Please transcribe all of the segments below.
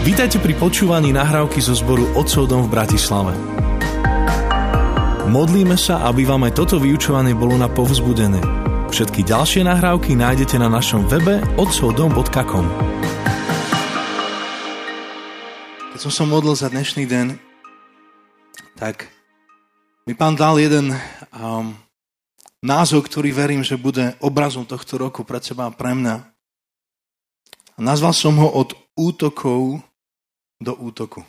Vítajte pri počúvaní nahrávky zo zboru Otcov dom v Bratislave. Modlíme sa, aby vám aj toto vyučovanie bolo na povzbudenie. Všetky ďalšie nahrávky nájdete na našom webe otcovdom.com. Keď som sa modlil za dnešný deň, tak mi Pán dal jeden názov, ktorý verím, že bude obrazom tohto roku pre teba a pre mňa. A nazval som ho Od útokov do útoku.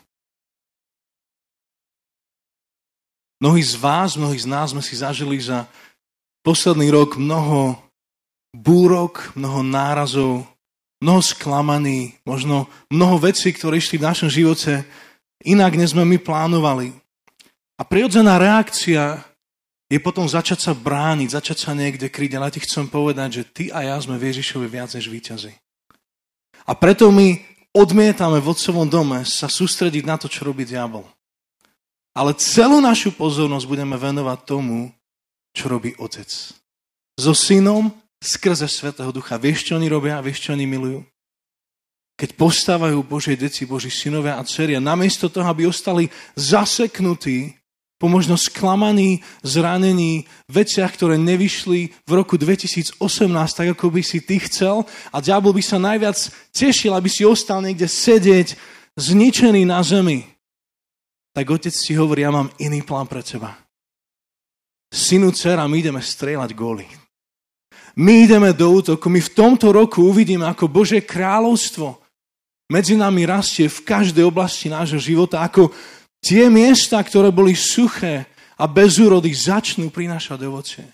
Mnohí z vás, mnohí z nás sme si zažili za posledný rok mnoho búrok, mnoho nárazov, mnoho sklamaní, možno mnoho vecí, ktoré išli v našom živote inak, než sme my plánovali. A prirodzená reakcia je potom začať sa brániť, začať sa niekde kryť. Ale ti chcem povedať, že ty a ja sme v Ježišovi viac než víťazi. A preto my odmietame v Otcovom dome sa sústrediť na to, čo robí diabol. Ale celú našu pozornosť budeme venovať tomu, čo robí Otec. So Synom skrze Svätého Ducha. Vieš, čo oni robia? Vieš, čo oni milujú? Keď postávajú Božie deti, Boží synovia a dcery, namiesto toho, aby ostali zaseknutí po možno sklamaní, zranení, veciach, ktoré nevyšli v roku 2018, tak ako by si ty chcel, a diabol by sa najviac tešil, aby si ostal niekde sedieť, zničený na zemi, tak Otec ti hovorí, ja mám iný plán pre teba. Synu, dcera, my ideme strieľať góly. My ideme do útoku. My v tomto roku uvidíme, ako Božie kráľovstvo medzi nami rastie v každej oblasti nášho života, ako tie miesta, ktoré boli suché a bez úrody, začnú prinášať ovocie.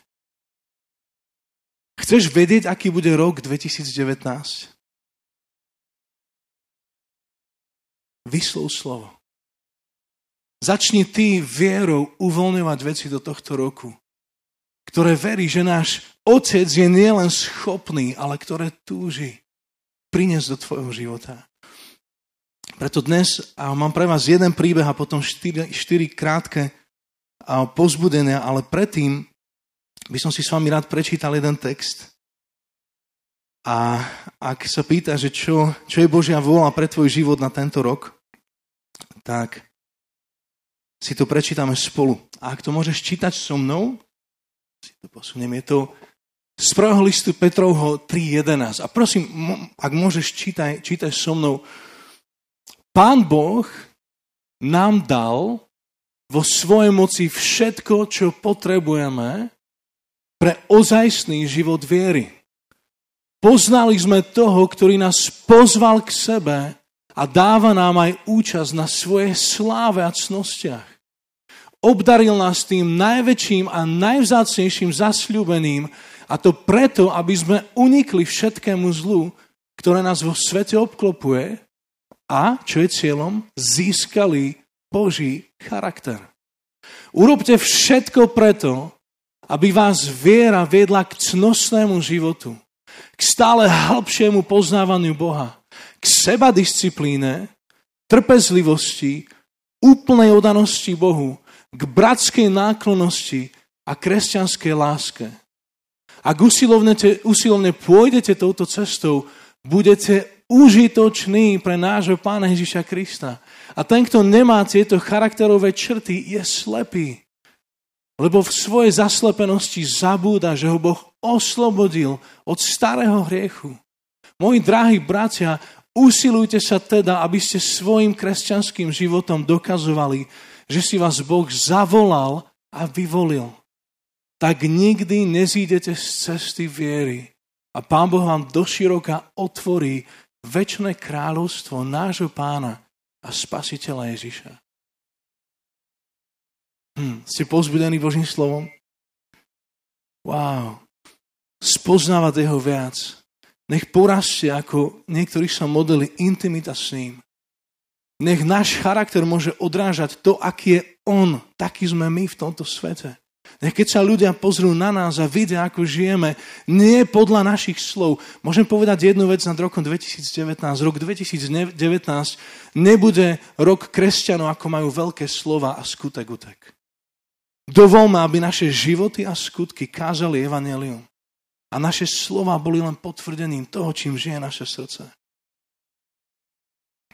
Chceš vedieť, aký bude rok 2019? Vyslov slovo. Začni ty vierou uvoľňovať veci do tohto roku, ktoré verí, že náš Otec je nielen schopný, ale ktoré túži priniesť do tvojho života. Preto dnes mám pre vás jeden príbeh a potom 4 krátke povzbudenia, ale predtým by som si s vami rád prečítal jeden text. A ak sa pýta, že čo je Božia vôľa pre tvoj život na tento rok, tak si to prečítame spolu. A ak to môžeš čítať so mnou, si to posuniem, je to z 1. listu Petrovho 3.11. A prosím, ak môžeš, čítaj so mnou. Pán Boh nám dal vo svojej moci všetko, čo potrebujeme pre ozajstný život viery. Poznali sme toho, ktorý nás pozval k sebe a dáva nám aj účasť na svojej sláve a cnostiach. Obdaril nás tým najväčším a najvzácnejším zasľúbeným, a to preto, aby sme unikli všetkému zlu, ktoré nás vo svete obklopuje, a, čo je cieľom, získali Boží charakter. Urobte všetko preto, aby vás viera viedla k cnostnému životu, k stále hlbšiemu poznávaniu Boha, k sebadisciplíne, trpezlivosti, úplnej oddanosti Bohu, k bratskej náklonnosti a kresťanskej láske. Ak usilovne pôjdete touto cestou, budete užitočný pre nášho Pána Ježiša Krista. A ten, kto nemá tieto charakterové črty, je slepý. Lebo v svojej zaslepenosti zabúda, že ho Boh oslobodil od starého hriechu. Moji drahí bratia, usilujte sa teda, aby ste svojim kresťanským životom dokazovali, že si vás Boh zavolal a vyvolil. Tak nikdy nezídete z cesty viery. A Pán Boh vám doširoka otvorí večné kráľovstvo nášho Pána a Spasiteľa Ježiša. Ste povzbudení Božím slovom? Wow. Spoznávať jeho viac. Nech porastie, ako niektorí sa modlili, intimita s ním. Nech náš charakter môže odrážať to, aký je on, taký sme my v tomto svete. Nech keď sa ľudia pozrú na nás a vidia, ako žijeme, nie podľa našich slov. Môžem povedať jednu vec nad rokom 2019. Rok 2019 nebude rok kresťanov, ako majú veľké slova a skutek utek. Dovolme, aby naše životy a skutky kázali evanjelium. A naše slova boli len potvrdením toho, čím žije naše srdce.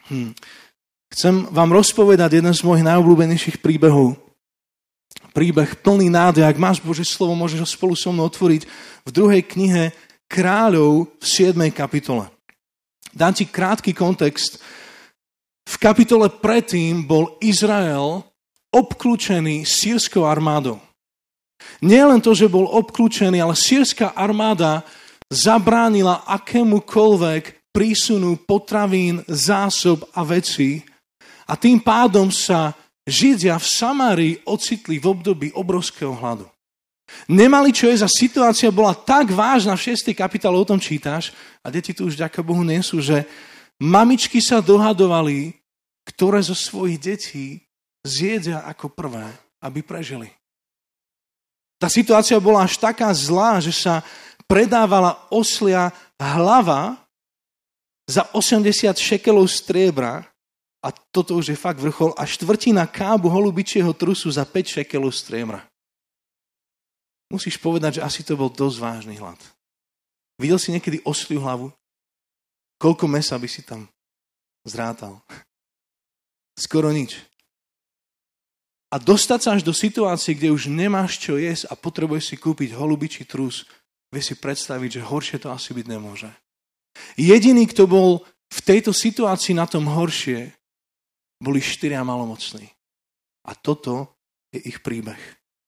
Chcem vám rozpovedať jeden z mojich najobľúbenejších príbehov. Príbeh plný nádej. Ak máš Božie slovo, môžeš ho spolu so mnou otvoriť v 2. knihe Kráľov v 7. kapitole. Dám ti krátky kontext. V kapitole predtým bol Izrael obklúčený sýrskou armádou. Nie len to, že bol obklúčený, ale sýrska armáda zabránila akémukoľvek prísunu potravín, zásob a vecí. A tým pádom sa Židia v Samárii ocitli v období obrovského hladu. Nemali čo jesť a situácia bola tak vážna, v 6. kapitole o tom čítaš, a deti tu už ďaká Bohu nie sú, že mamičky sa dohadovali, ktoré zo svojich detí zjedia ako prvé, aby prežili. Tá situácia bola až taká zlá, že sa predávala oslia hlava za 80 šekelov striebra, a toto už je fakt vrchol, a štvrtina kábu holubičieho trusu za 5 šekelov striebra. Musíš povedať, že asi to bol dosť vážny hlad. Videl si niekedy osliu hlavu? Koľko mesa by si tam zrátal? Skoro nič. A dostať sa až do situácie, kde už nemáš čo jesť a potrebuješ si kúpiť holubičí trus, vieš si predstaviť, že horšie to asi byť nemôže. Jediný, kto bol v tejto situácii na tom horšie, boli 4 malomocní. A toto je ich príbeh.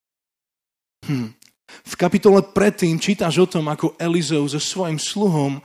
V kapitole predtým čítaš o tom, ako Elizeu so svojím sluhom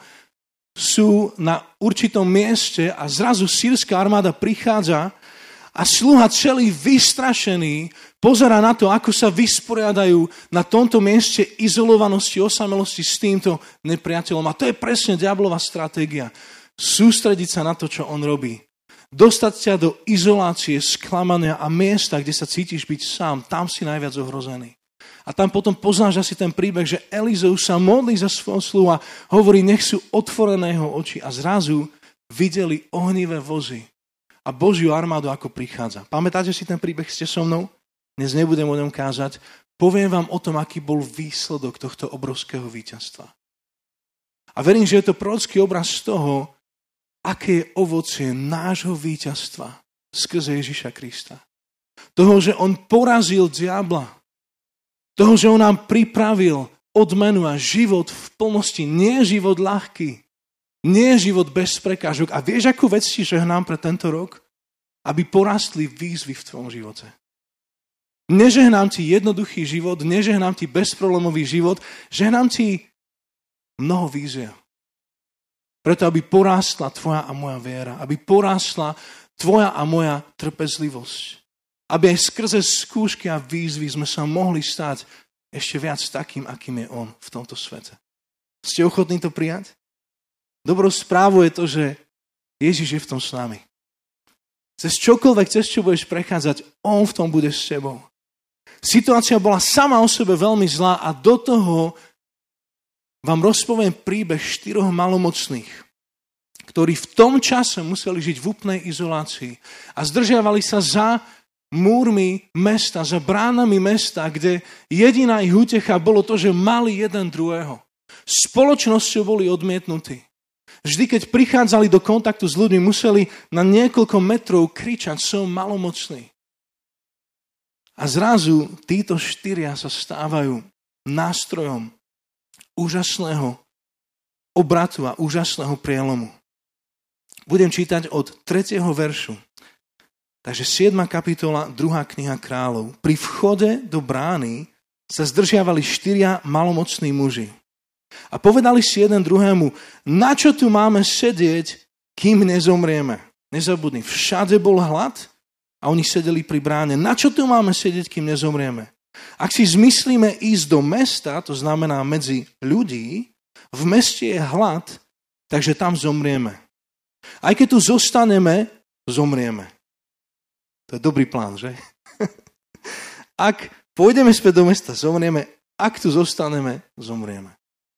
sú na určitom mieste a zrazu sýrska armáda prichádza a sluha celý vystrašený pozerá na to, ako sa vysporiadajú na tomto mieste izolovanosti, osamelosti s týmto nepriateľom. A to je presne diablová stratégia. Sústrediť sa na to, čo on robí. Dostať ťa do izolácie, sklamania a miesta, kde sa cítiš byť sám. Tam si najviac ohrozený. A tam potom poznáš asi ten príbeh, že Elizeu sa modlí za svojho sluha, hovorí, nech sú otvorené jeho oči. A zrazu videli ohnivé vozy a Božiu armádu, ako prichádza. Pamätáte si ten príbeh, ste so mnou? Dnes nebudem o ňom kázať. Poviem vám o tom, aký bol výsledok tohto obrovského víťazstva. A verím, že je to prorocký obraz toho, aké je ovocie nášho víťazstva skrze Ježiša Krista. Toho, že on porazil diabla. Toho, že on nám pripravil odmenu a život v plnosti. Nie život ľahký. Nie život bez prekážok. A vieš, akú vec ti žehnám pre tento rok? Aby porastli výzvy v tvojom živote. Nežehnám ti jednoduchý život, nežehnám ti bezproblémový život, žehnám ti mnoho výziev. Preto, aby porástla tvoja a moja viera. Aby porástla tvoja a moja trpezlivosť. Aby aj skrze skúšky a výzvy sme sa mohli stať ešte viac takým, akým je on v tomto svete. Ste ochotní to prijať? Dobrou správou je to, že Ježiš je v tom s nami. Cez čokoľvek, cez čo budeš prechádzať, on v tom bude s tebou. Situácia bola sama o sebe veľmi zlá a do toho vám rozpoviem príbeh 4 malomocných, ktorí v tom čase museli žiť v úplnej izolácii a zdržiavali sa za múrmi mesta, za bránami mesta, kde jediná ich útecha bolo to, že mali jeden druhého. Spoločnosťou boli odmietnutí. Vždy, keď prichádzali do kontaktu s ľuďmi, museli na niekoľko metrov kričať, som malomocný. A zrazu títo 4 sa stávajú nástrojom úžasného obratu a úžasného prielomu. Budem čítať od 3. veršu. Takže 7. kapitola, 2. kniha Kráľov. Pri vchode do brány sa zdržiavali 4 malomocní muži. A povedali si jeden druhému, na čo tu máme sedieť, kým nezomrieme? Nezabudni, všade bol hlad a oni sedeli pri bráne. Na čo tu máme sedieť, kým nezomrieme? Ak si zmyslíme ísť do mesta, to znamená medzi ľudí, v meste je hlad, takže tam zomrieme. Aj keď tu zostaneme, zomrieme. To je dobrý plán, že? Ak pôjdeme späť do mesta, zomrieme. Ak tu zostaneme, zomrieme.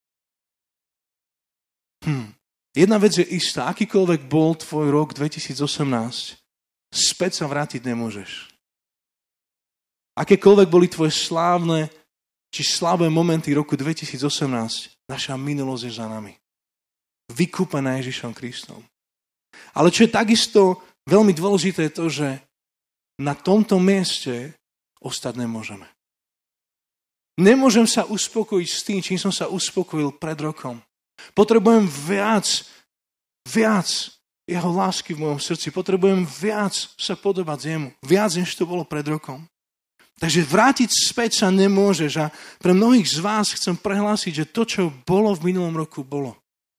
Jedna vec je istá. Akýkoľvek bol tvoj rok 2018, späť sa vrátiť nemôžeš. Akékoľvek boli tvoje slávne či slabé momenty roku 2018, naša minulosť je za nami. Vykúpená Ježišom Kristom. Ale čo je takisto veľmi dôležité je to, že na tomto mieste ostať nemôžeme. Nemôžem sa uspokojiť s tým, čím som sa uspokojil pred rokom. Potrebujem viac jeho lásky v mojom srdci. Potrebujem viac sa podobať jemu. Viac, než to bolo pred rokom. Takže vrátiť späť sa nemôžeš. A pre mnohých z vás chcem prehlásiť, že to, čo bolo v minulom roku, bolo.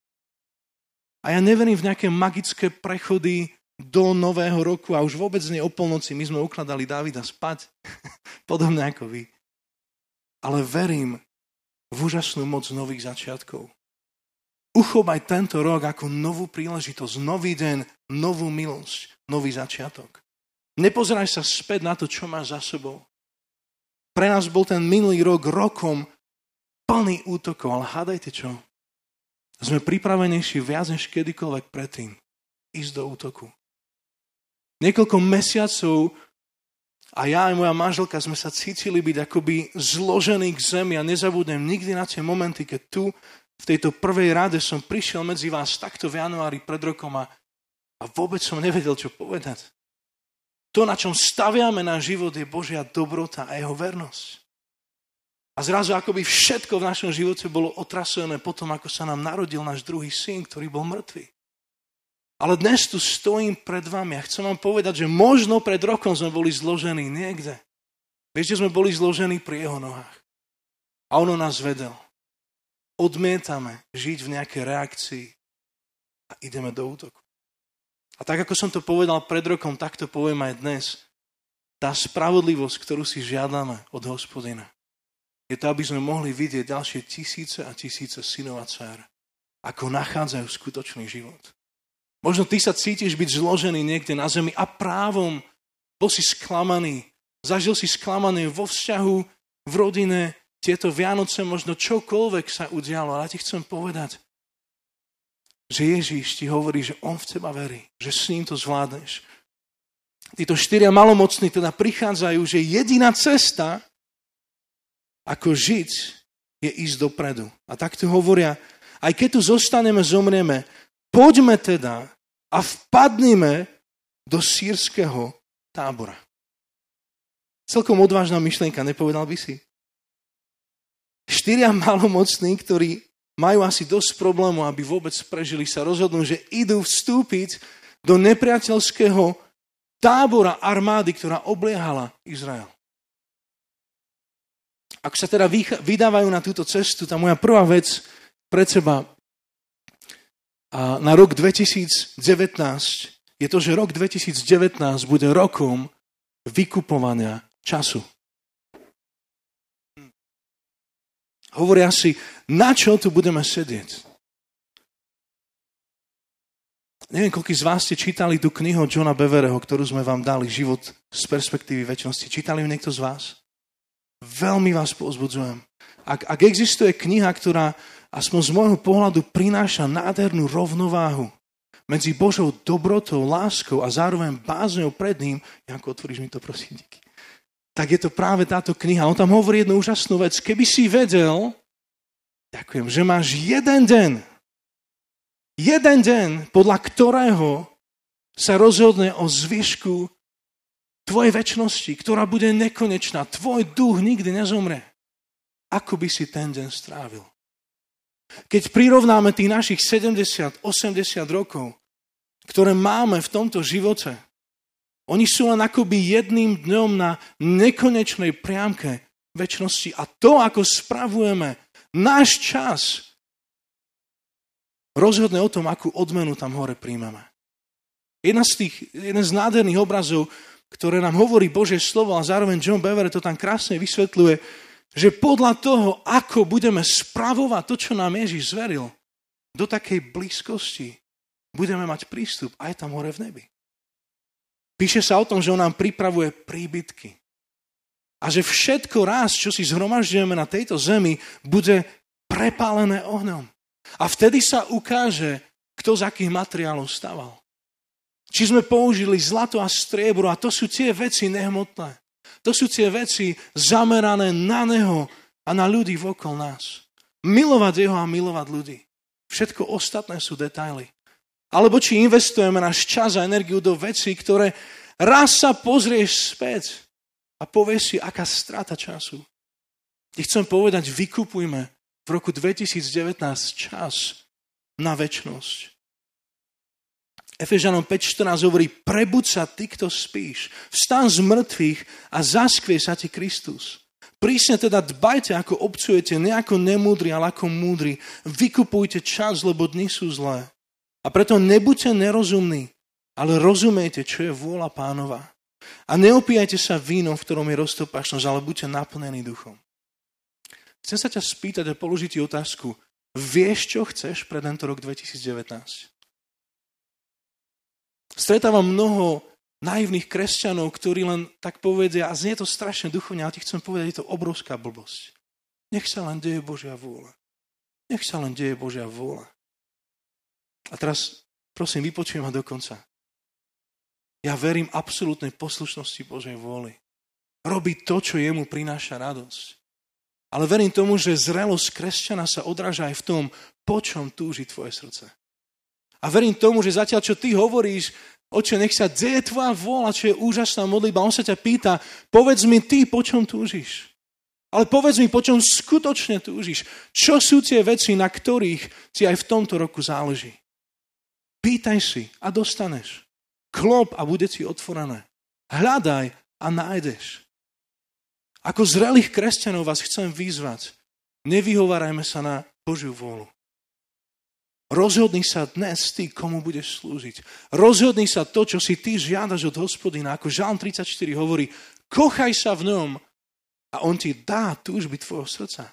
A ja neverím v nejaké magické prechody do nového roku a už vôbec nie o polnoci. My sme ukladali Davida spať. Podobne ako vy. Ale verím v úžasnú moc nových začiatkov. Uchop aj tento rok ako novú príležitosť, nový deň, novú milosť, nový začiatok. Nepozeraj sa späť na to, čo máš za sebou. Pre nás bol ten minulý rok rokom plný útokov, ale hádajte čo? Sme pripravenejší viac než kedykoľvek predtým ísť do útoku. Niekoľko mesiacov a ja aj moja manželka sme sa cítili byť akoby zložení k zemi a nezabudnem nikdy na tie momenty, keď tu v tejto prvej rade som prišiel medzi vás takto v januári pred rokom a vôbec som nevedel, čo povedať. To, na čom staviame náš život, je Božia dobrota a jeho vernosť. A zrazu akoby všetko v našom živote bolo otrasené potom, ako sa nám narodil náš druhý syn, ktorý bol mŕtvý. Ale dnes tu stojím pred vami a chcem vám povedať, že možno pred rokom sme boli zložení niekde. Vieš, že sme boli zložení pri jeho nohách. A ono nás vedel. Odmietame žiť v nejakej reakcii a ideme do útoku. A tak, ako som to povedal pred rokom, tak to poviem aj dnes. Tá spravodlivosť, ktorú si žiadame od Hospodina, je to, aby sme mohli vidieť ďalšie tisíce a tisíce synov a dcér, ako nachádzajú skutočný život. Možno ty sa cítiš byť zložený niekde na zemi a právom bol si sklamaný. Zažil si sklamanie vo vzťahu, v rodine, tieto Vianoce, možno čokoľvek sa udialo. Ale ja ti chcem povedať, že Ježíš ti hovorí, že on v teba verí, že s ním to zvládneš. Títo 4 malomocní teda prichádzajú, že jediná cesta, ako žiť, je ísť dopredu. A tak tu hovoria, aj keď tu zostaneme, zomrieme, poďme teda a vpadnime do sýrskeho tábora. Celkom odvážna myšlienka, nepovedal by si? 4 malomocní, ktorí majú asi dosť problémov, aby vôbec prežili, sa rozhodnú, že idú vstúpiť do nepriateľského tábora armády, ktorá obliehala Izrael. Ak sa teda vydávajú na túto cestu, tá moja prvá vec pred seba na rok 2019 je to, že rok 2019 bude rokom vykupovania času. Hovoria si, na čo tu budeme sedieť? Neviem, koľko z vás ste čítali tú knihu Johna Bevereho, ktorú sme vám dali, Život z perspektívy večnosti. Čítali ju niekto z vás? Veľmi vás povzbudzujem. Ak existuje kniha, ktorá aspoň z môjho pohľadu prináša nádhernú rovnováhu medzi Božou dobrotou, láskou a zároveň bázňou pred ním, Janko, otvoríš mi to, prosím, díky. Tak je to práve táto kniha. On tam hovorí jednu úžasnú vec. Keby si vedel, ďakujem, že máš jeden deň, podľa ktorého sa rozhodne o zvyšku tvojej večnosti, ktorá bude nekonečná. Tvoj duch nikdy nezomre. Ako by si ten deň strávil? Keď prirovnáme tých našich 70, 80 rokov, ktoré máme v tomto živote, oni sú len akoby jedným dňom na nekonečnej priamke večnosti. A to, ako spravujeme náš čas, rozhodne o tom, akú odmenu tam hore príjmeme. Jeden z nádherných obrazov, ktoré nám hovorí Božie slovo a zároveň John Bever to tam krásne vysvetľuje, že podľa toho, ako budeme spravovať to, čo nám Ježiš zveril, do takej blízkosti budeme mať prístup aj tam hore v nebi. Píše sa o tom, že on nám pripravuje príbytky. A že všetko raz, čo si zhromažďujeme na tejto zemi, bude prepálené ohňom. A vtedy sa ukáže, kto z akých materiálov staval. Či sme použili zlato a striebro, a to sú tie veci nehmotné. To sú tie veci zamerané na neho a na ľudí vokol nás. Milovať jeho a milovať ľudí. Všetko ostatné sú detaily. Alebo či investujeme náš čas a energiu do vecí, ktoré raz sa pozrieš späť a povieš si, aká strata času. Ti chcem povedať, vykupujme v roku 2019 čas na večnosť. Efežanom 5.14 hovorí, prebuď sa ty, kto spíš, vstaň z mŕtvych a zaskvie sa ti Kristus. Prísne teda dbajte, ako obcujete, ne ako nemúdri, ale ako múdri. Vykupujte čas, lebo dni sú zlé. A preto nebuďte nerozumní, ale rozumejte, čo je vôľa Pánova. A neopíjajte sa vínom, v ktorom je roztopašnosť, ale buďte naplnení duchom. Chcem sa ťa spýtať a položiť ti otázku. Vieš, čo chceš pre tento rok 2019? Stretávam mnoho naivných kresťanov, ktorí len tak povedia, a znie to strašne duchovne, ale ti chcem povedať, je to obrovská blbosť. Nech sa len deje Božia vôľa. Nech sa len deje Božia vôľa. A teraz, prosím, vypočujem ma do konca. Ja verím absolútnej poslušnosti Božej vôli. Robiť to, čo jemu prináša radosť. Ale verím tomu, že zrelosť kresťana sa odráža aj v tom, po čom túži tvoje srdce. A verím tomu, že zatiaľ, čo ty hovoríš, Oče, nech sa deje tvoja vôľa, čo je úžasná modlitba. On sa ťa pýta, povedz mi ty, po čom túžiš. Ale povedz mi, po čom skutočne túžiš. Čo sú tie veci, na ktorých ti aj v tomto roku záleží. Pýtaj si a dostaneš. Klop a bude ti otvorené. Hľadaj a nájdeš. Ako zrelých kresťanov vás chcem vyzvať. Nevyhovárajme sa na Božiu vôľu. Rozhodni sa dnes ty, komu budeš slúžiť. Rozhodni sa to, čo si ty žiadaš od Hospodina. Ako Žalm 34 hovorí, kochaj sa v ňom a on ti dá túžby tvojho srdca.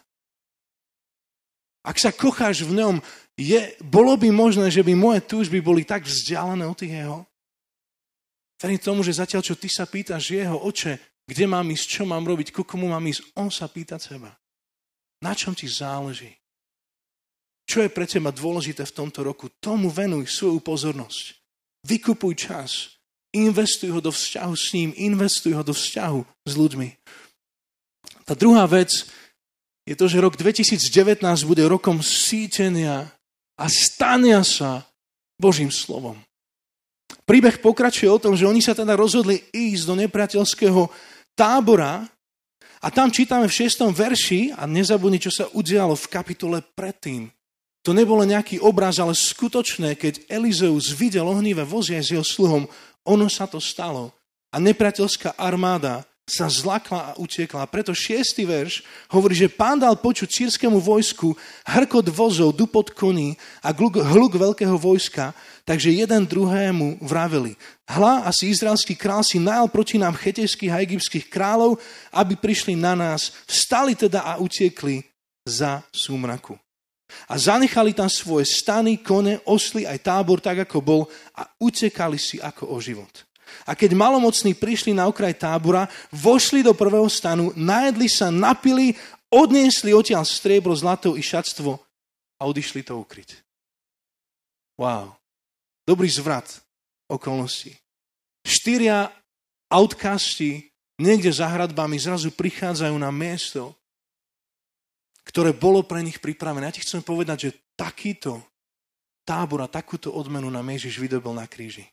Ak sa kocháš v ňom, bolo by možné, že by moje túžby boli tak vzdialené od tých jeho? Verím tomu, že zatiaľ, čo ty sa pýtaš jeho, Oče, kde mám ísť, čo mám robiť, ku komu mám ísť, on sa pýta teba. Na čom ti záleží? Čo je pre teba dôležité v tomto roku? Tomu venuj svoju pozornosť. Vykupuj čas. Investuj ho do vzťahu s ním. Investuj ho do vzťahu s ľuďmi. Tá druhá vec je to, že rok 2019 bude rokom sítenia a stania sa Božím slovom. Príbeh pokračuje o tom, že oni sa teda rozhodli ísť do nepriateľského tábora a tam čítame v 6. verši a nezabudni, čo sa udialo v kapitole predtým. To nebolo nejaký obraz, ale skutočné, keď Elizeus videl ohnivé vozy s jeho sluhom, ono sa to stalo. A nepriateľská armáda sa zlakla a utiekla. Preto 6. verš hovorí, že Pán dal počuť sírskému vojsku hrkot vozov, dupot koní a hluk veľkého vojska, takže jeden druhému vraveli. Hľa, asi izraelský král si najal proti nám chetejských a egyptských kráľov, aby prišli na nás. Vstali teda a utiekli za súmraku. A zanechali tam svoje stany, kone, osly, aj tábor, tak ako bol a utekali si ako o život. A keď malomocní prišli na okraj tábora, vošli do prvého stanu, najedli sa, napili, odniesli odtiaľ striebro, zlato i šatstvo a odišli to ukryť. Wow. Dobrý zvrat okolností. 4 outcasti niekde za hradbami zrazu prichádzajú na miesto, ktoré bolo pre nich pripravené. Ja ti chcem povedať, že takýto tábor a takúto odmenu nám Ježiš vydobil na kríži.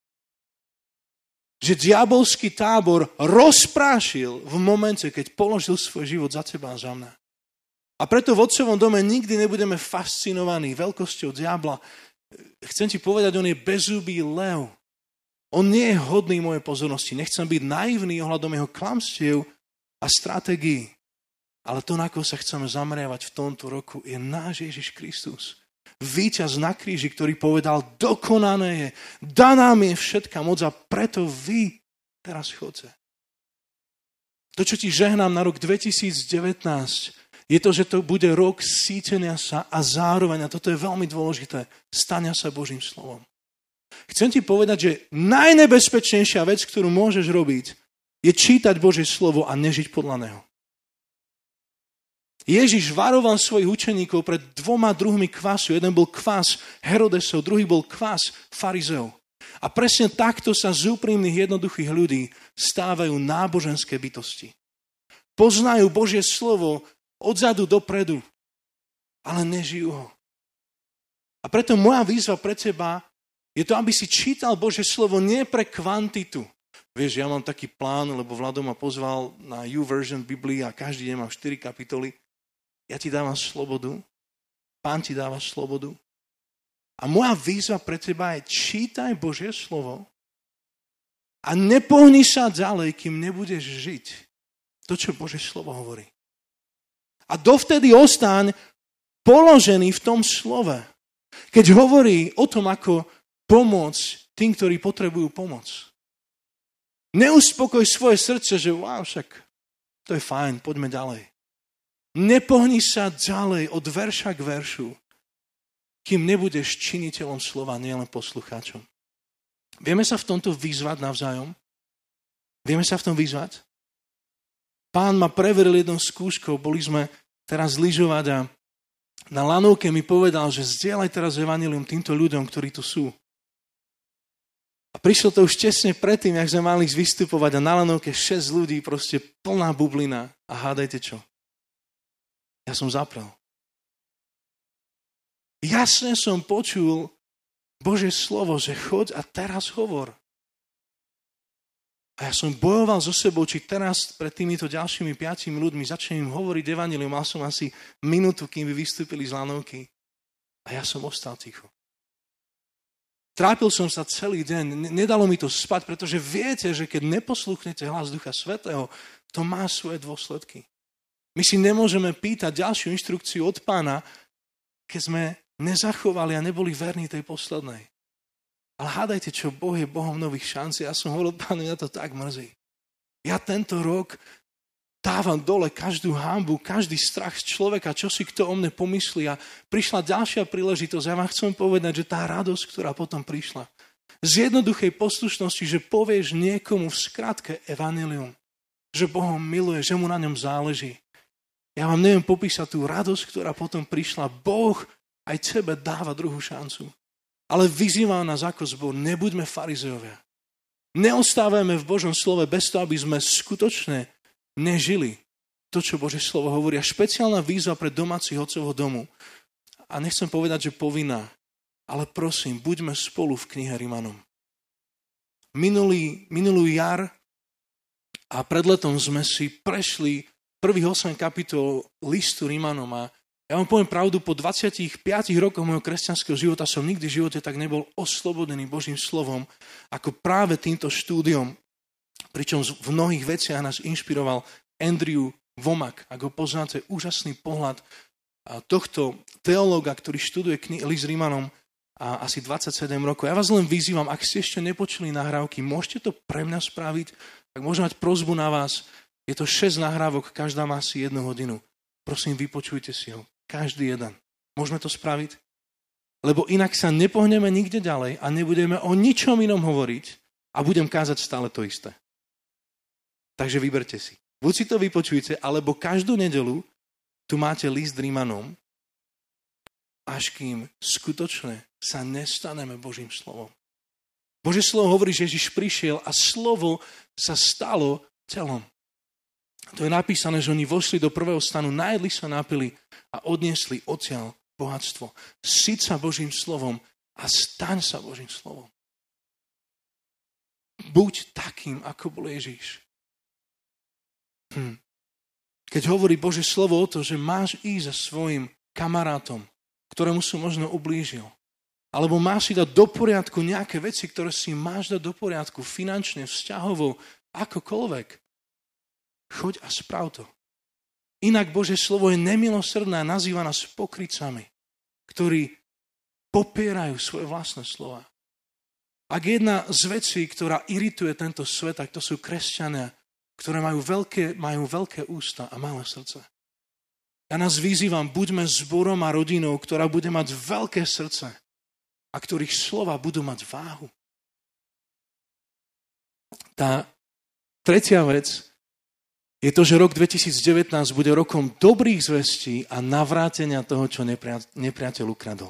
Že diabolský tábor rozprášil v momente, keď položil svoj život za teba a za mňa. A preto v Otcovom dome nikdy nebudeme fascinovaní veľkosťou diabla. Chcem ti povedať, on je bezzubý lev. On nie je hodný mojej pozornosti. Nechcem byť naivný ohľadom jeho klamstiev a stratégií. Ale to, na koho sa chceme zameriavať v tomto roku, je náš Ježiš Kristus. Víťaz na kríži, ktorý povedal, dokonané je, daná mi je všetká moc a preto vy teraz chodte. To, čo ti žehnám na rok 2019, je to, že to bude rok sítenia sa a zároveň, a toto je veľmi dôležité, stania sa Božím slovom. Chcem ti povedať, že najnebezpečnejšia vec, ktorú môžeš robiť, je čítať Božie slovo a nežiť podľa neho. Ježiš varoval svojich učeníkov pred 2 druhmi kvasu. Jeden bol kvas Herodesov, druhý bol kvas farizeov. A presne takto sa z úprimných jednoduchých ľudí stávajú náboženské bytosti. Poznajú Božie slovo odzadu dopredu, ale nežijú ho. A preto moja výzva pre teba Je to, aby si čítal Božie slovo nie pre kvantitu. Vieš, ja mám taký plán, lebo Vlado ma pozval na YouVersion Biblii a každý deň mám 4 kapitoly. Ja ti dávam slobodu, Pán ti dáva slobodu. A moja výzva pre teba je čítaj Božie slovo a nepohni sa ďalej, kým nebudeš žiť to, čo Božie slovo hovorí. A dovtedy ostaň položený v tom slove. Keď hovorí o tom, ako pomôcť tým, ktorí potrebujú pomoc. Neuspokoj svoje srdce, že wow, však to je fajn, poďme ďalej. Nepohni sa ďalej od verša k veršu, kým nebudeš činiteľom slova, nielen poslucháčom. Vieme sa v tomto vyzvať navzájom? Vieme sa v tom vyzvať? Pán ma preveril jednou skúškou, boli sme teraz lyžovať a na lanovke mi povedal, že zdieľaj teraz evanjelium týmto ľuďom, ktorí tu sú. A prišlo to už tesne predtým, jak sme mali vystupovať a na lanovke 6 ľudí, proste plná bublina. A hádajte čo? Ja som zaprel. Jasne som počul Božie slovo, že choď a teraz hovor. A ja som bojoval so sebou, či teraz pred týmito ďalšími 5 ľuďmi začnem im hovoriť evanjelium. Mal som asi minútu, kým by vystúpili z lanovky. A ja som ostal ticho. Trápil som sa celý deň, nedalo mi to spať, pretože viete, že keď neposlúchnete hlas Ducha Svätého, to má svoje dôsledky. My si nemôžeme pýtať ďalšiu inštrukciu od Pána, keď sme nezachovali a neboli verní tej poslednej. Ale hádajte, čo Boh je Bohom nových šancí. Ja som hovoril, Pánu, ja to tak mrzí. Ja tento rok dávam dole každú hanbu, každý strach z človeka, čo si kto o mne pomyslí. A prišla ďalšia príležitosť. Ja vám chcem povedať, že tá radosť, ktorá potom prišla, z jednoduchej poslušnosti, že povieš niekomu v skratke evanjelium, že Bohom miluje, že mu na ňom záleží. Ja vám neviem popísať tú radosť, ktorá potom prišla. Boh aj tebe dáva druhú šancu. Ale vyzýva nás ako zbor, nebuďme farizeovia. Neostávajme v Božom slove bez toho, aby sme skutočne nežili to, čo Božie slovo hovorí. A špeciálna výzva pre domácich otcovho domu. A nechcem povedať, že povinná, ale prosím, buďme spolu v knihe Rimanom. Minulý jar a pred letom sme si prešli prvých 8 kapitol listu Rimanom a ja vám poviem pravdu, po 25 rokoch môjho kresťanského života som nikdy v živote tak nebol oslobodený Božím slovom, ako práve týmto štúdiom, pričom v mnohých veciach nás inšpiroval Andrew Wommack. Ak ho poznáte, úžasný pohľad tohto teológa, ktorý študuje list Rimanom asi 27 rokov. Ja vás len vyzývam, ak ste ešte nepočuli nahrávky, môžete to pre mňa spraviť, tak môžem mať prosbu na vás. Je to 6 nahrávok, každá má asi 1 hodinu. Prosím, vypočujte si ho. Každý jeden. Môžeme to spraviť? Lebo inak sa nepohneme nikde ďalej a nebudeme o ničom inom hovoriť a budem kázať stále to isté. Takže vyberte si. Buď si to vypočujte, alebo každú nedeľu tu máte list Rímanom, až kým skutočne sa nestaneme Božím slovom. Božie slovo hovorí, že Ježiš prišiel a slovo sa stalo telom. To je napísané, že oni vošli do prvého stanu, najedli sa, napili a odniesli odtiaľ bohatstvo. Syť sa Božím slovom a staň sa Božím slovom. Buď takým, ako bol Ježiš. Keď hovorí Božie slovo o to, že máš ísť za svojim kamarátom, ktorému si možno ublížil, alebo máš si dať do poriadku nejaké veci, ktoré si máš dať do poriadku finančne, vzťahovo, akokoľvek, choď a sprav to. Inak Božie slovo je nemilosrdné a nazýva nás pokrytcami, ktorí popierajú svoje vlastné slova. Ak jedna z vecí, ktorá irituje tento svet, tak to sú kresťania, ktoré majú veľké ústa a malé srdce. Ja nás vyzývam, buďme zborom a rodinou, ktorá bude mať veľké srdce a ktorých slova budú mať váhu. Tá tretia vec je to, že rok 2019 bude rokom dobrých zvestí a navrátenia toho, čo nepriateľ ukradol.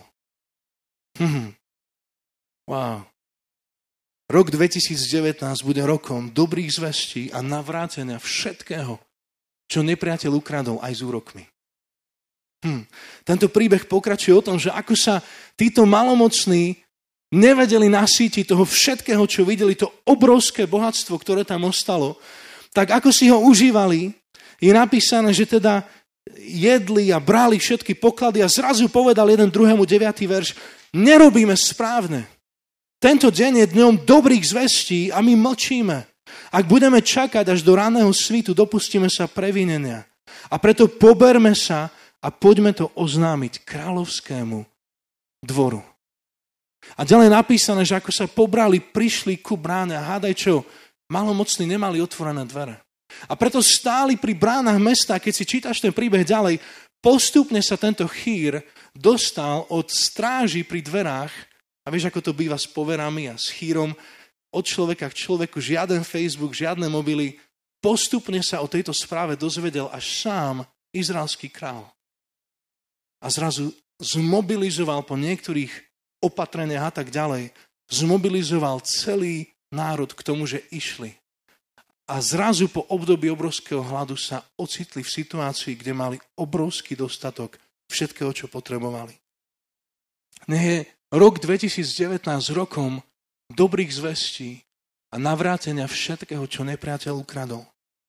Wow. Rok 2019 bude rokom dobrých zvestí a navrátenia všetkého, čo nepriateľ ukradol aj s úrokmi. Tento príbeh pokračuje o tom, že ako sa títo malomocní nevedeli nasýtiť toho všetkého, čo videli, to obrovské bohatstvo, ktoré tam ostalo, tak ako si ho užívali, je napísané, že teda jedli a brali všetky poklady a zrazu povedal jeden druhému 9. verš, nerobíme správne. Tento deň je dňom dobrých zvestí a my mlčíme. Ak budeme čakať až do raného svitu, dopustíme sa previnenia. A preto poberme sa a poďme to oznámiť kráľovskému dvoru. A ďalej napísané, že ako sa pobrali, prišli ku bráne a hádaj čo, malomocní nemali otvorené dvere. A preto stáli pri bránach mesta, keď si čítaš ten príbeh ďalej, postupne sa tento chýr dostal od stráži pri dverách, a vieš, ako to býva s poverami a s chýrom, od človeka k človeku, žiaden Facebook, žiadne mobily, postupne sa o tejto správe dozvedel až sám izraelský král. A zrazu zmobilizoval po niektorých opatreniach a tak ďalej, zmobilizoval celý národ k tomu, že išli. A zrazu po období obrovského hladu sa ocitli v situácii, kde mali obrovský dostatok všetkého, čo potrebovali. Nech je rok 2019 rokom dobrých zvestí a navrátenia všetkého, čo nepriateľ ukradol.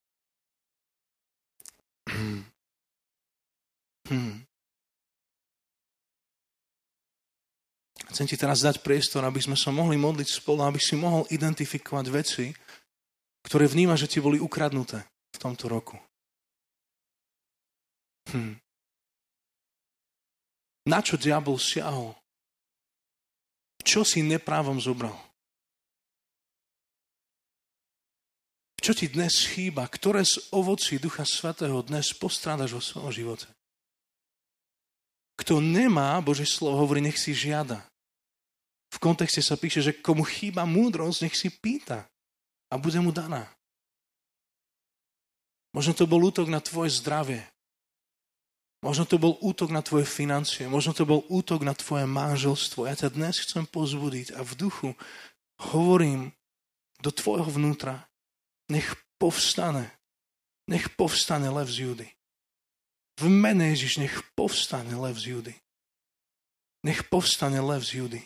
Chcem ti teraz dať priestor, aby sme sa mohli modliť spolu, aby si mohol identifikovať veci, ktoré vnímaš, že ti boli ukradnuté v tomto roku. Na čo diabol siahol? Čo si neprávom zobral? Čo ti dnes chýba? Ktoré z ovocí Ducha Svätého dnes postrádaš vo svojom živote? Kto nemá, Božie slovo hovorí, nech si žiada. V kontexte sa píše, že komu chýba múdrosť, nech si pýta a bude mu daná. Možno to bol útok na tvoje zdravie. Možno to bol útok na tvoje financie. Možno to bol útok na tvoje manželstvo. Ja ťa dnes chcem pozbudiť a v duchu hovorím do tvojho vnútra. Nech povstane lev z Judy. V mene Ježiš, nech povstane lev z Judy. Nech povstane lev z Judy.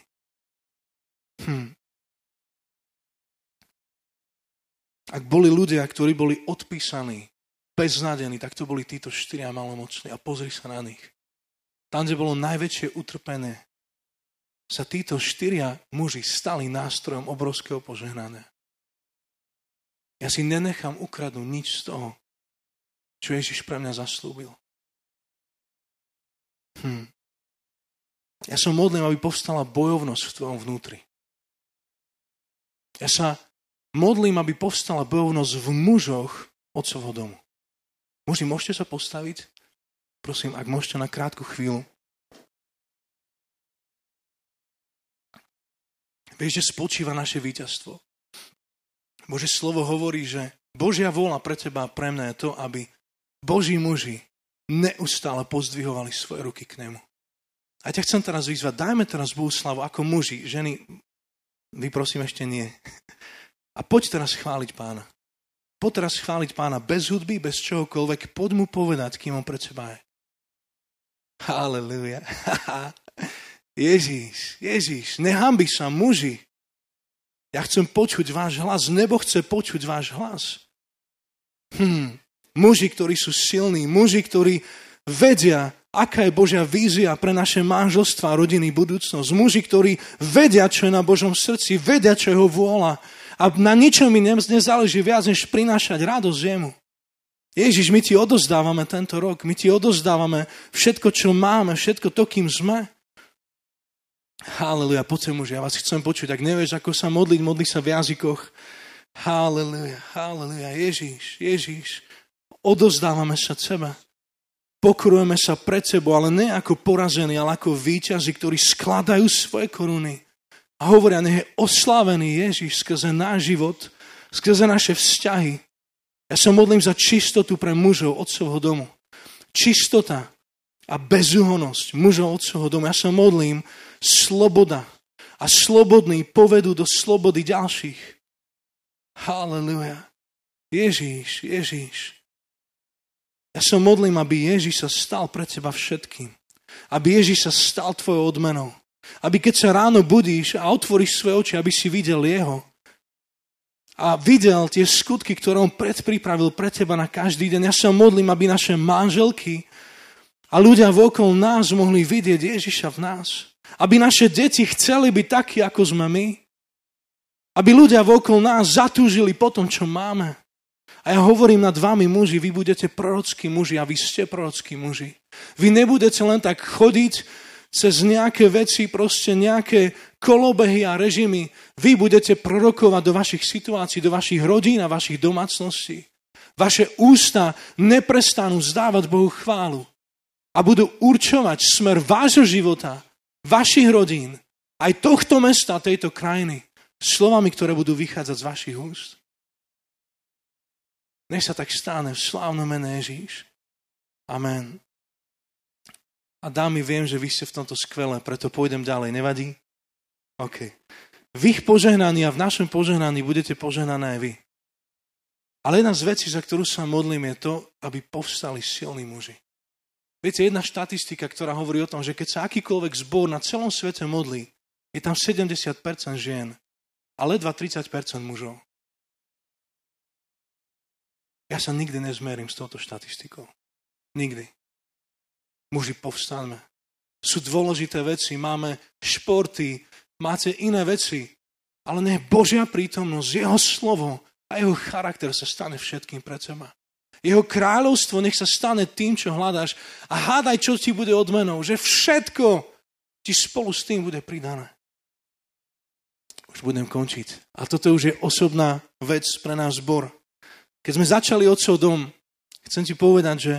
Ak boli ľudia, ktorí boli odpísaní, beznádení, tak to boli títo 4 malomocní. A pozri sa na nich. Tam, kde bolo najväčšie utrpenie, sa títo 4 muži stali nástrojom obrovského požehnania. Ja si nenechám ukradnúť nič z toho, čo Ježiš pre mňa zaslúbil. Ja sa modlím, aby povstala bojovnosť v tvojom vnútri. Ja sa modlím, aby povstala bojovnosť v mužoch otcovho domu. Muži, môžete sa postaviť? Prosím, ak môžete na krátku chvíľu. Vieš, že spočíva naše víťazstvo. Božie slovo hovorí, že Božia vôľa pre teba a pre mňa je to, aby Boží muži neustále pozdvihovali svoje ruky k nemu. A ťa chcem teraz vyzvať, dajme teraz Bohu slavu ako muži, ženy, vy prosím ešte nie. A poď teraz chváliť Pána. Poď teraz chváliť Pána bez hudby, bez čohokoľvek. Poď mu povedať, kým on pred seba je. Halelúja. Ježiš, nehanbi sa, muži. Ja chcem počuť váš hlas, nebo chce počuť váš hlas. Muži, ktorí sú silní, muži, ktorí vedia, aká je Božia vízia pre naše manželstva a rodiny budúcnosť. Muži, ktorí vedia, čo je na Božom srdci, vedia, čo je jeho vôľa. A na ničom mi nezáleží viac, než prinášať radosť jemu. Ježiš, my ti odozdávame tento rok, my ti odozdávame všetko, čo máme, všetko to, kým sme. Halleluja, poďte muži, ja vás chcem počuť. Ak nevieš, ako sa modliť, modli sa v jazykoch. Halleluja, Ježiš, odozdávame sa seba. Pokorujeme sa pred sebou, ale ne ako porazení, ale ako víťazi, ktorí skladajú svoje koruny. A hovoria, nech je oslávený Ježiš skrze náš život, skrze naše vzťahy. Ja sa modlím za čistotu pre mužov otcovho domu. Čistota a bezúhonnosť mužov otcovho domu. Ja sa modlím, sloboda a slobodní povedú do slobody ďalších. Halleluja. Ježiš. Ja sa modlím, aby Ježiš sa stal pre teba všetkým. Aby Ježiš sa stal tvojou odmenou. Aby keď sa ráno budíš a otvoríš svoje oči, aby si videl jeho. A videl tie skutky, ktoré on predpripravil pre teba na každý deň. Ja sa modlím, aby naše manželky a ľudia vokol nás mohli vidieť Ježiša v nás. Aby naše deti chceli byť takí, ako sme my. Aby ľudia vokol nás zatúžili po tom, čo máme. A ja hovorím nad vami, muži, vy budete prorockí muži a vy ste prorockí muži. Vy nebudete len tak chodiť cez nejaké veci, proste nejaké kolobehy a režimy. Vy budete prorokovať do vašich situácií, do vašich rodín a vašich domácností. Vaše ústa neprestanú zdávať Bohu chválu a budú určovať smer vášho života, vašich rodín, aj tohto mesta, tejto krajiny, slovami, ktoré budú vychádzať z vašich úst. Nech sa tak stane v slávnom mene Ježíš. Amen. A dámy, viem, že vy ste v tomto skvelé, preto pôjdem ďalej. Nevadí? OK. V ich požehnaní a v našom požehnaní budete požehnané aj vy. Ale jedna z vecí, za ktorú sa modlím, je to, aby povstali silní muži. Viete, jedna štatistika, ktorá hovorí o tom, že keď sa akýkoľvek zbor na celom svete modlí, je tam 70% žien a ledva 30% mužov. Ja sa nikdy nezmerím s touto štatistikou. Nikdy. Muži, povstaňme. Sú dôležité veci, máme športy, máte iné veci, ale nech Božia prítomnosť, jeho slovo a jeho charakter sa stane všetkým pred teba. Jeho kráľovstvo nech sa stane tým, čo hľadáš a hádaj, čo ti bude odmenou, že všetko ti spolu s tým bude pridané. Už budem končiť. A toto už je osobná vec pre náš zbor. Keď sme začali Otcov dom, chcem ti povedať, že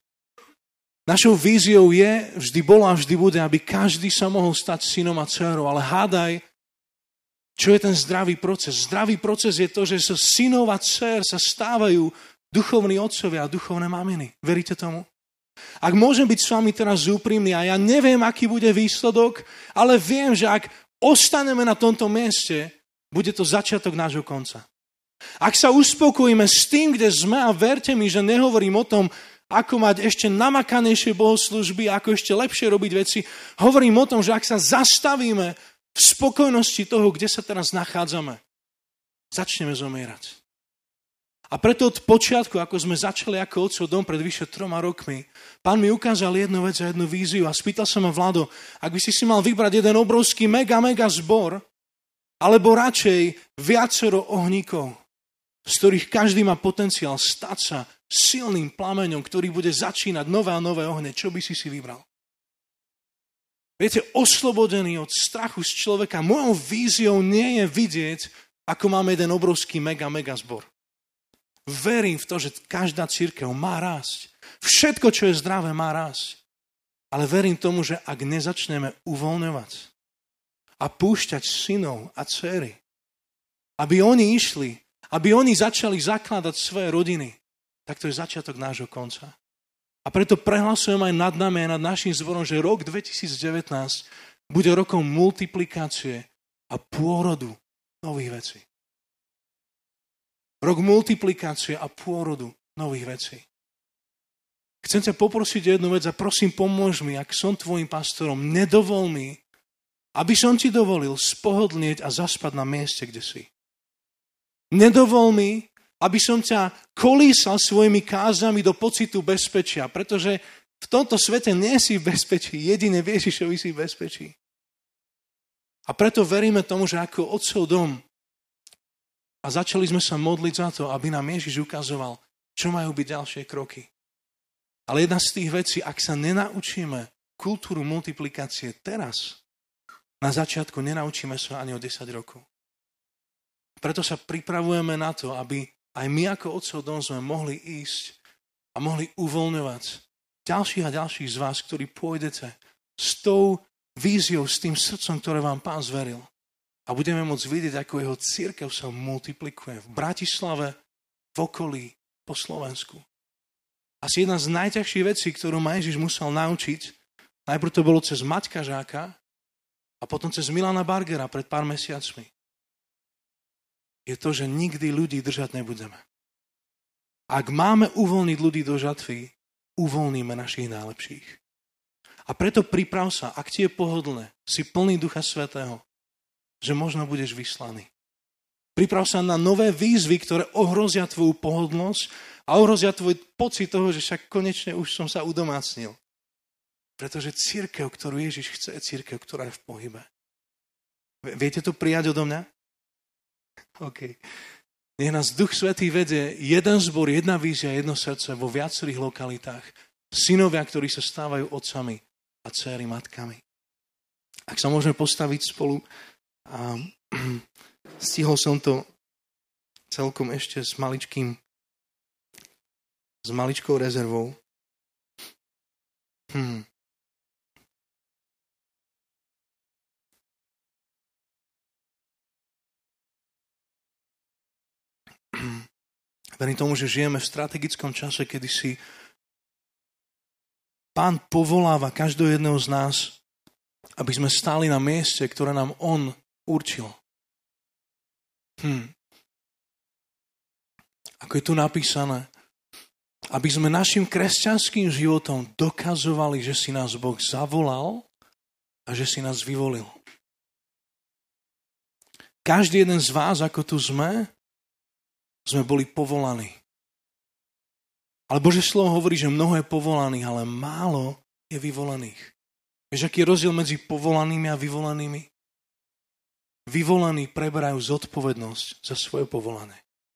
našou víziou vždy bola a vždy bude, aby každý sa mohol stať synom a dcérou, ale hádaj, čo je ten zdravý proces. Zdravý proces je to, že zo synov a dcér sa stávajú duchovní otcovia a duchovné maminy. Veríte tomu? Ak môžem byť s vami teraz úprimný a ja neviem, aký bude výsledok, ale viem, že ak ostaneme na tomto mieste, bude to začiatok nášho konca. Ak sa uspokojíme s tým, kde sme, a verte mi, že nehovorím o tom, ako mať ešte namakanejšie bohoslúžby, ako ešte lepšie robiť veci, hovorím o tom, že ak sa zastavíme v spokojnosti toho, kde sa teraz nachádzame, začneme zomierať. A preto od počiatku, ako sme začali ako Otcov dom pred vyše 3 rokmi, Pán mi ukázal jednu vec a jednu víziu a spýtal sa ma, Vlado, ak by si mal vybrať jeden obrovský mega zbor, alebo radšej viacero ohníkov, z ktorých každý má potenciál stať sa silným plameňom, ktorý bude začínať nové a nové ohne, čo by si vybral? Viete, oslobodený od strachu z človeka, mojou víziou nie je vidieť, ako máme jeden obrovský mega zbor. Verím v to, že každá cirkev má rásť. Všetko, čo je zdravé, má rásť. Ale verím tomu, že ak nezačneme uvoľňovať a púšťať synov a dcéry, aby oni išli, aby oni začali zakladať svoje rodiny, tak to je začiatok nášho konca. A preto prehlasujem aj nad nami, aj nad našim zborom, že rok 2019 bude rokom multiplikácie a pôrodu nových vecí. Rok multiplikácie a pôrodu nových vecí. Chcem ťa poprosiť jednu vec a prosím, pomôž mi, ak som tvojim pastorom, nedovol mi, aby som ti dovolil spohodlnieť a zaspať na mieste, kde si. Nedovol mi, aby som ťa kolísal svojimi kázami do pocitu bezpečia, pretože v tomto svete nie si v bezpečí, jedine v Ježišovi si v bezpečí. A preto veríme tomu, že ako Otcov dom a začali sme sa modliť za to, aby nám Ježiš ukazoval, čo majú byť ďalšie kroky. Ale jedna z tých vecí, ak sa nenaučíme kultúru multiplikácie teraz, na začiatku nenaučíme sa ani o 10 rokov. Preto sa pripravujeme na to, aby aj my ako Otcov dom sme mohli ísť a mohli uvoľňovať ďalších a ďalších z vás, ktorí pôjdete s tou víziou, s tým srdcom, ktoré vám Pán zveril. A budeme môcť vidieť, ako jeho cirkev sa multiplikuje v Bratislave, v okolí, po Slovensku. Asi jedna z najťažších vecí, ktorú ma Ježiš musel naučiť, najprv to bolo cez Maťka Žáka a potom cez Milana Bargera pred pár mesiacmi, je to, že nikdy ľudí držať nebudeme. Ak máme uvoľniť ľudí do žatvy, uvoľníme našich najlepších. A preto priprav sa, ak ti je pohodlné, si plný Ducha Svätého, že možno budeš vyslaný. Priprav sa na nové výzvy, ktoré ohrozia tvoju pohodlnosť a ohrozia tvoj pocit toho, že však konečne už som sa udomácnil. Pretože cirkev, ktorú Ježiš chce, je cirkev, ktorá je v pohybe. Viete to prijať odo mňa? OK. Nech nás Duch Svätý vedie jeden zbor, jedna vízia, jedno srdce vo viacerých lokalitách. Synovia, ktorí sa stávajú otcami a dcéry matkami. Ak sa môžeme postaviť spolu, a stihol som to celkom ešte s maličkou rezervou. Verím tomu, že žijeme v strategickom čase, kedy si Pán povoláva každého jedného z nás, aby sme stáli na mieste, ktoré nám On určil. Ako je tu napísané, aby sme našim kresťanským životom dokazovali, že si nás Boh zavolal a že si nás vyvolil. Každý jeden z vás, ako tu sme boli povolaní. Ale Božie slovo hovorí, že mnoho je povolaných, ale málo je vyvolených. Vieš, aký je rozdiel medzi povolanými a vyvolenými? Vyvolaní preberajú zodpovednosť za svoje povolanie.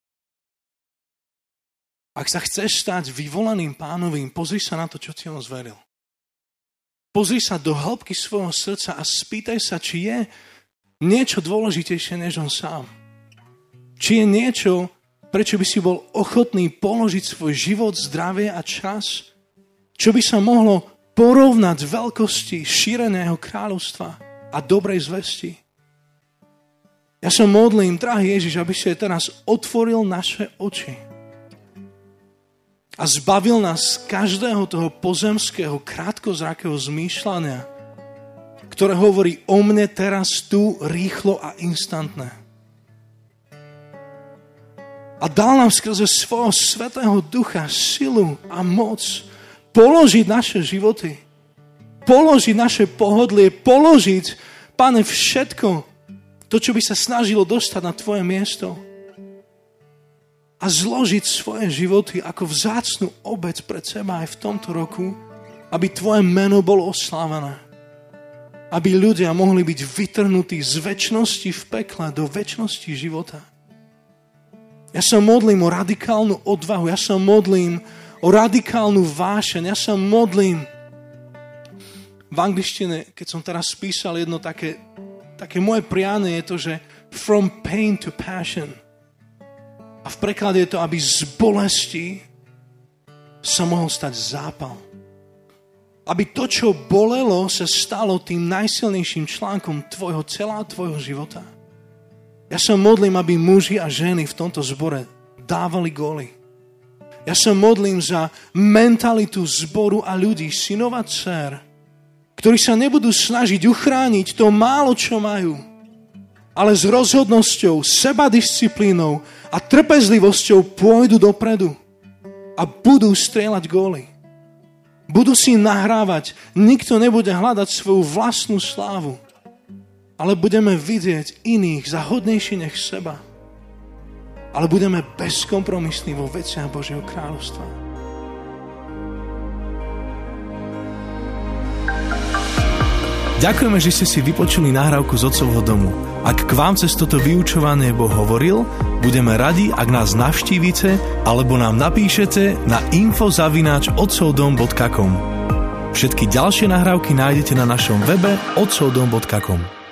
Ak sa chceš stať vyvolaným Pánovým, pozri sa na to, čo ti On zveril. Pozri sa do hĺbky svojho srdca a spýtaj sa, či je niečo dôležitejšie než On sám. Či je niečo, prečo by si bol ochotný položiť svoj život, zdravie a čas, čo by sa mohlo porovnať veľkosti šíreného kráľovstva a dobrej zvesti. Ja sa modlím, drahý Ježiš, aby si teraz otvoril naše oči a zbavil nás každého toho pozemského, krátkozrakého zmýšľania, ktoré hovorí o mne teraz tu, rýchlo a instantné. A dal nám skrze svojho Svätého Ducha silu a moc položiť naše životy, položiť naše pohodlie, položiť, Pane, všetko, to, čo by sa snažilo dostať na tvoje miesto a zložiť svoje životy ako vzácnu obeť pred seba aj v tomto roku, aby tvoje meno bolo oslávené. Aby ľudia mohli byť vytrhnutí z večnosti v pekle do večnosti života. Ja sa modlím o radikálnu odvahu, ja sa modlím o radikálnu vášeň, ja sa modlím. V angličtine, keď som teraz spísal jedno také moje prianie je to, že from pain to passion. A v preklade je to, aby z bolesti sa mohol stať zápal. Aby to, čo bolelo, sa stalo tým najsilnejším článkom tvojho tela, tvojho života. Ja sa modlím, aby muži a ženy v tomto zbore dávali góly. Ja sa modlím za mentalitu zboru a ľudí, synov a dcér, ktorí sa nebudú snažiť uchrániť to málo, čo majú, ale s rozhodnosťou, sebadisciplínou a trpezlivosťou pôjdu dopredu a budú strieľať góly. Budú si nahrávať, nikto nebude hľadať svoju vlastnú slávu, ale budeme vidieť iných za hodnejší než seba. Ale budeme bezkompromisní vo veciach Božieho kráľovstva. Ďakujeme, že ste si vypočuli nahrávku z Otcovho domu. Ak k vám cez toto vyučovanie Boh hovoril, budeme radi, ak nás navštívite alebo nám napíšete na info@otcovdom.com. Všetky ďalšie nahrávky nájdete na našom webe otcovdom.com.